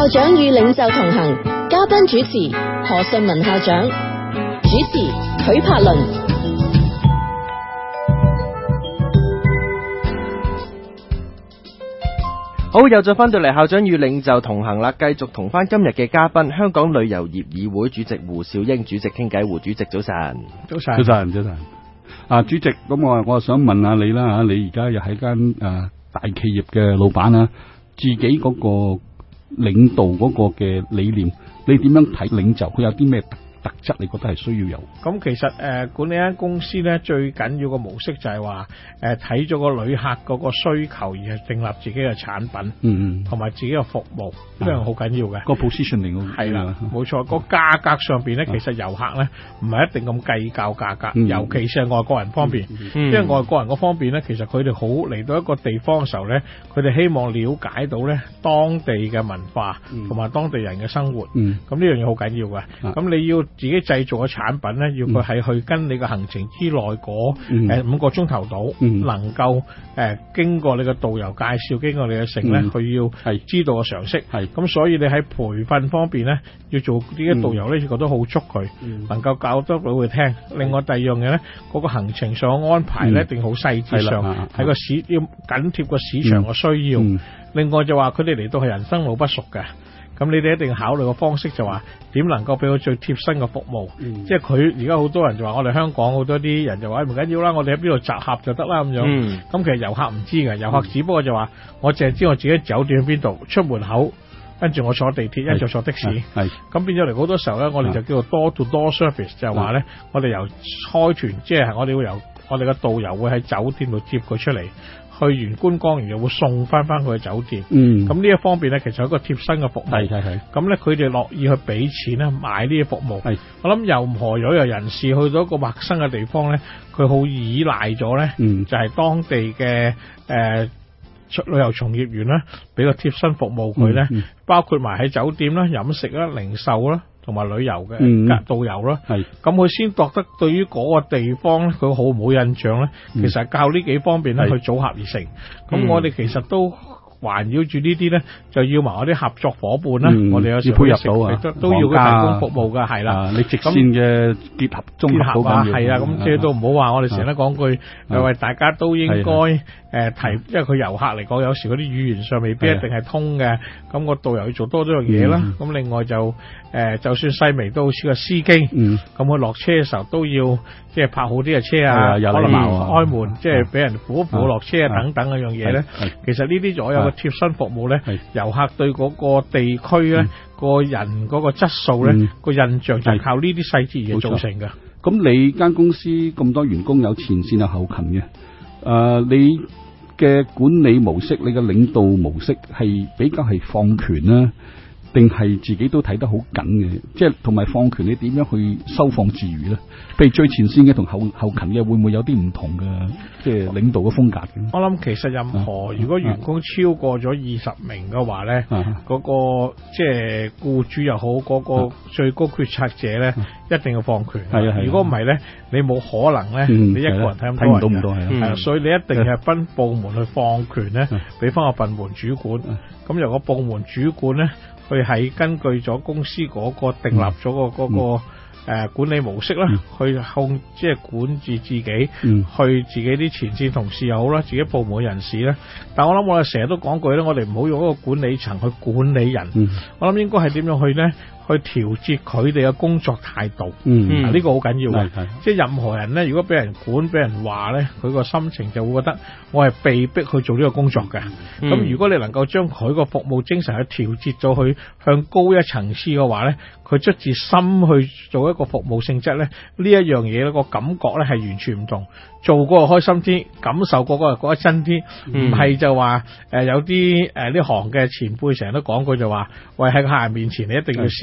校長與領袖同行，嘉賓主持何順文校長，主持許柏倫。 好，又再翻到嚟校長與領袖同行啦，繼續同翻今日嘅嘉賓，香港旅遊業議會主席胡兆英主席傾偈。胡主席早晨。 早晨。主席，咁我想問下你啦，你而家又係間大企業嘅老闆啦，自己嗰個領導嗰個嘅理念，你點樣睇領袖？佢有啲咩特質你覺得係需要有？ 咁其實管理間公司咧，最緊要個模式就係話睇咗個旅客嗰個需求而係訂立自己嘅產品，同埋自己嘅服務，呢樣好緊要嘅。 個 positioning 係啦，冇錯。個價格上邊咧，其實遊客咧唔係一定咁計較價格，尤其是係外國人方面，因為外國人嗰方面咧，其實佢哋好嚟到一個地方嘅時候咧，佢哋希望了解到咧當地嘅文化同埋當地人嘅生活，咁呢樣嘢好緊要嘅。咁你要自己製造嘅產品咧，要佢係去跟你嘅行程之內嗰5個鐘頭度，能夠經過你嘅導遊介紹，經過你嘅城咧，佢要知道嘅常識。咁所以你喺培訓方面咧，要做呢啲導遊咧，要覺得好足佢，能夠教得到佢聽。另外第二樣嘢咧，嗰個行程上嘅安排咧，一定好細緻上，喺個市要緊貼個市場嘅需要。另外就話佢哋嚟到係人生路不熟嘅。咁你哋一定考慮個方式就話點能夠俾佢最貼身嘅服務，即係佢而家好多人就話我哋香港好多啲人就話唔緊要啦，我哋喺邊度集合就得啦咁樣。咁其實遊客唔知嘅，遊客只不過就話我淨係知我自己酒店喺邊度，出門口跟住我坐地鐵，一就坐的士。咁變咗嚟好多時候咧，我哋就叫做 door to door service， 就係話咧，我哋由開團，即係我哋會由我哋嘅導遊會喺酒店度接佢出嚟。去完觀光完又會送翻佢嘅酒店，咁呢一方面咧，其實有一個貼身嘅服務，咁咧佢哋樂意去俾錢咧買呢啲服務。我諗任何旅遊人士去到一個陌生嘅地方咧，佢好依賴咗咧，就係當地嘅旅遊從業員咧，俾個貼身服務佢咧，包括埋喺酒店啦、飲食啦、零售啦。同埋旅遊嘅導遊啦，咁佢先覺得對於嗰個地方咧，佢好唔好印象咧？其實係靠呢幾方面咧去組合而成。咁我哋其實都環繞住呢啲咧，就要埋我啲合作伙伴啦。我哋有時要配合到都要佢提供服務㗎，係啦。 你直線嘅結合綜合啊， 係啊，咁即係都唔好話我哋成日講句，喂大家都應該。提，因為佢遊客嚟講，有時嗰啲語言上未必一定係通嘅，咁個導遊要做多咗樣嘢啦。咁另外就就算細微都好似個司機，咁佢落車嘅時候都要即係泊好啲嘅車啊，可能開門即係俾人扶一扶落車啊等等嗰樣嘢咧。其實呢啲所有嘅貼身服務咧，遊客對嗰個地區咧個人嗰個質素咧個印象就係靠呢啲細節而造成嘅。 咁你間公司咁多員工，有前線有後勤嘅，你嘅管理模式，你嘅領導模式係比較係放權啦，定係自己都睇得好緊嘅？即係同埋放權，你點樣去收放自如咧？譬如最前線嘅同後勤嘅，會唔會有啲唔同嘅即係領導嘅風格嘅？ 我諗其實任何如果員工超過咗20名嘅話咧，嗰個即係僱主又好，嗰個最高決策者咧，一定要放權。如果唔係咧，你冇可能咧，你一個人睇唔到咁多係。所以你一定係分部門去放權咧，俾翻個部門主管。咁由個部門主管咧，佢係根據咗公司嗰個訂立咗個嗰個管理模式啦，去即係管住自己，去自己啲前線同事又好啦，自己部門人士咧。但我諗我哋成日都講句咧，我哋唔好用一個管理層去管理人。我諗應該係點樣去咧？去調節佢哋嘅工作態度，呢個好緊要嘅。即係任何人咧，如果俾人管、俾人話咧，佢個心情就會覺得我係被逼去做呢個工作嘅。咁如果你能夠將佢個服務精神去調節咗去向高一層次嘅話咧，佢出自心去做一個服務性質咧，呢一樣嘢咧個感覺咧係完全唔同。做嗰個開心啲，感受嗰個覺得真啲，唔係就話有啲呢行嘅前輩成日都講句就話，喂喺客人面前你一定要笑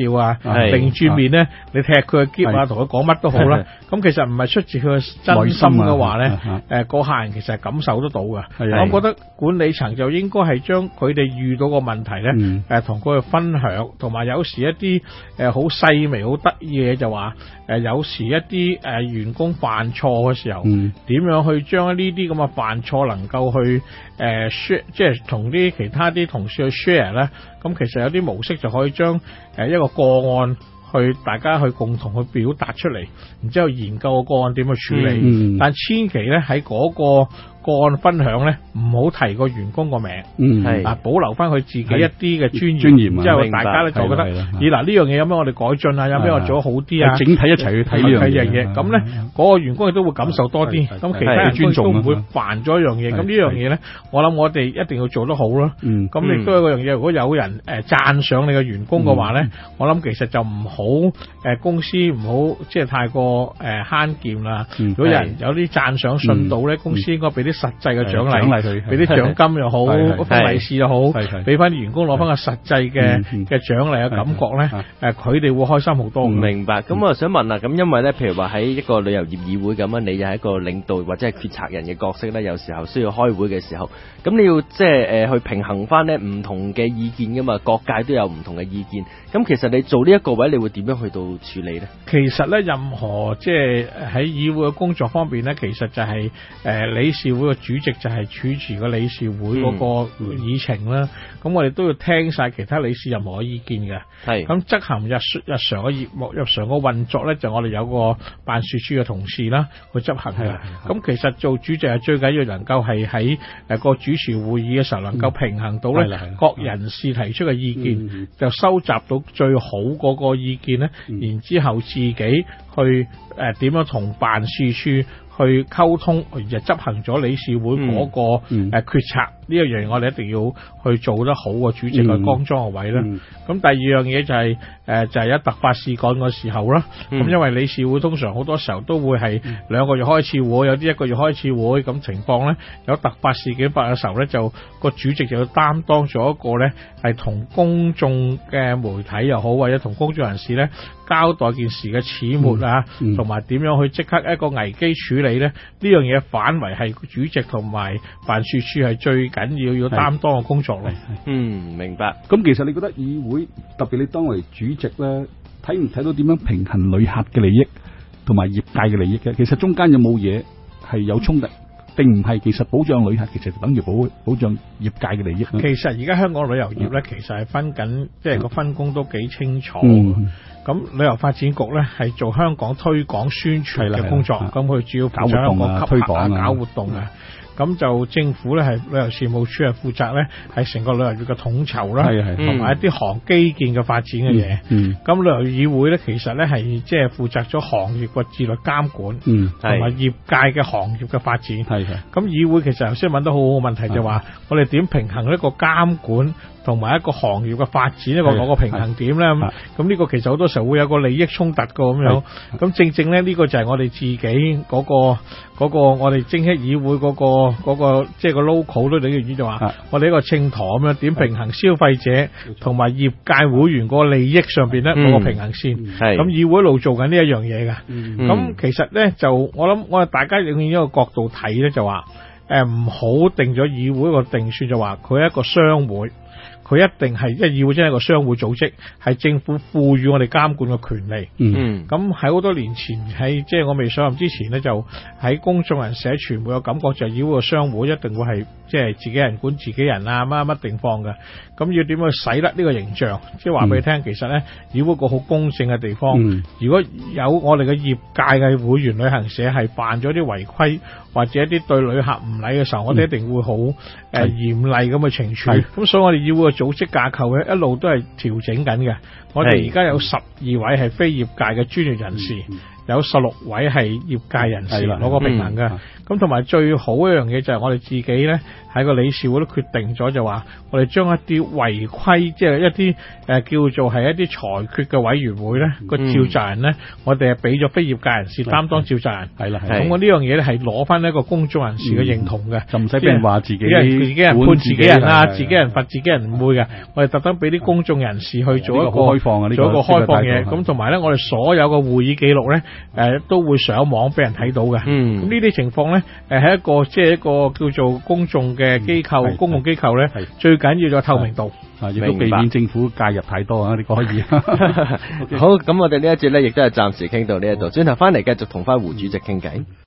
笑啊，擰轉面咧你踢佢嘅篋啊，同佢講乜都好啦。咁其實唔係出自佢嘅真心嘅話咧，個客人其實係感受得到嘅。我覺得管理層就應該係將佢哋遇到個問題咧，同佢哋分享，同埋有時一啲好細微、好得意嘅嘢就話有時一啲員工犯錯嘅時候，點樣去將呢啲咁嘅犯錯能夠去share，即係同啲其他啲同事去 share 咧。咁其實有啲模式就可以將一個個案去大家去共同去表達出嚟，然之後研究個案點去處理。但千祈咧喺嗰個個案分享咧，唔好提個員工個名，保留翻佢自己一啲嘅專業，之後大家咧就覺得，咦嗱呢樣嘢有咩我哋改進啊，有咩我做得好啲啊， 整體一齊去睇呢樣嘢。 咁咧嗰個員工亦都會感受多啲，咁其他人都唔會煩咗一樣嘢。咁呢樣嘢咧，我諗我哋一定要做得好咯。咁亦都有嗰樣嘢，如果有人讚賞你嘅員工嘅話咧，我諗其實就唔好公司唔好即係太過慳儉啦。如果有人有啲讚賞信到咧，公司應該俾啲實際嘅獎勵，俾啲獎金又好，分利是又好，俾翻啲員工攞翻個實際嘅獎勵嘅感覺咧，佢哋會開心好多。 明白。咁我想問啦，咁因為咧，譬如話喺一個旅遊業議會咁樣，你又係一個領導或者係決策人嘅角色咧，有時候需要開會嘅時候，咁你要即係去平衡翻呢唔同嘅意見噶嘛，各界都有唔同嘅意見。咁其實你做呢一個位，你會點樣去到處理呢？ 其實咧，任何即係喺議會嘅工作方面咧，其實就係理事會嘅主席就係主持個理事會嗰個議程啦。咁我哋都要聽晒其他理事任何嘅意見嘅。係咁執行日常嘅業務、日常嘅運作咧，就我哋有個辦事處嘅同事啦去執行嘅。咁其實做主席係最緊要能夠係喺個主持會議嘅時候能夠平衡到咧各人士提出嘅意見，就收集到最好嗰個意見咧，然之後自己去點樣同辦事處去溝通，而執行咗理事會嗰個決策。呢一樣我哋一定要去做得好嘅主席嘅剛裝嘅位啦。咁第二樣嘢就係有突發事幹嘅時候啦。咁因為理事會通常好多時候都會係2個月開次會，有啲1個月開次會咁情況咧，有突發事件發嘅時候咧，就個主席就要擔當咗一個咧係同公眾嘅媒體又好，或者同公眾人士咧交代件事嘅始末啊，同埋點樣去即刻一個危機處理咧，呢樣嘢反為係主席同埋辦事處係最緊要擔當嘅工作咯。 明白。 咁其實你覺得議會特別你當為主席咧，睇唔睇到點樣平衡旅客嘅利益同埋業界嘅利益嘅？其實中間有冇嘢係有衝突，定唔係？其實保障旅客其實等於保障業界嘅利益。 其實而家香港旅遊業咧，其實係分緊，即係個分工都幾清楚。咁旅遊發展局咧係做香港推廣宣傳嘅工作，咁佢主要負責香港吸客搞活動嘅。咁就政府咧係旅遊事務處係負責咧係成個旅遊業嘅統籌啦，同埋一啲行基建嘅發展嘅嘢。咁旅遊議會咧其實咧係即係負責咗行業嘅自律監管，同埋業界嘅行業嘅發展。咁議會其實頭先問得好好嘅問題就話，我哋點平衡一個監管同埋一個行業嘅發展一個嗰個平衡點咧？咁呢個其實好多時候會有個利益衝突嘅咁樣。咁正正咧呢個就係我哋自己嗰個我哋正式議會嗰個即係個 local 都等於就話，我哋一個秤砣咁樣點平衡消費者同埋業界會員個利益上邊咧嗰個平衡線。咁議會一路做緊呢一樣嘢㗎。咁其實咧就我諗我哋大家用一個角度睇咧就話，唔好定咗議會個定算就話佢係一個商會。佢一定係，即係議會真係一個商會組織，係政府賦予我哋監管嘅權利。咁喺好多年前，喺即係我未上任之前呢，就喺公眾人士、傳媒嘅感覺就係議會嘅商會一定會係即係自己人管自己人啊，乜定放嘅。咁要點樣去洗甩呢個形象？即係話俾你聽，其實咧議會個好公正嘅地方。如果有我哋嘅業界嘅會員旅行社係犯咗啲違規或者一啲對旅客唔禮嘅時候，我哋一定會好嚴厲咁去懲處。咁所以我哋議會嘅組織架構咧一路都係調整緊嘅。我哋而家有12位係非業界嘅專業人士， 有16位係業界人士攞個平衡嘅。咁同埋最好一樣嘢就係我哋自己咧喺個理事會都決定咗，就話我哋將一啲違規，即係一啲叫做係一啲裁決嘅委員會咧個召集人咧，我哋係俾咗非業界人士擔當召集人。係啦，咁我呢樣嘢咧係攞翻一個公眾人士嘅認同嘅， 就唔使俾人話自己人判自己人啊，自己人罰自己人，唔會嘅。我哋特登俾啲公眾人士去做一個開放嘅， 做一個開放嘢。咁同埋咧，我哋所有嘅會議記錄咧，都會上網俾人睇到嘅。咁呢啲情況咧，係一個即係一個叫做公眾嘅機構、公共機構咧，最緊要就係透明度。 亦都避免政府介入太多啊！呢個可以。 好，咁我哋呢一節咧，亦都係暫時傾到呢一度，轉頭翻嚟繼續同翻胡主席傾偈。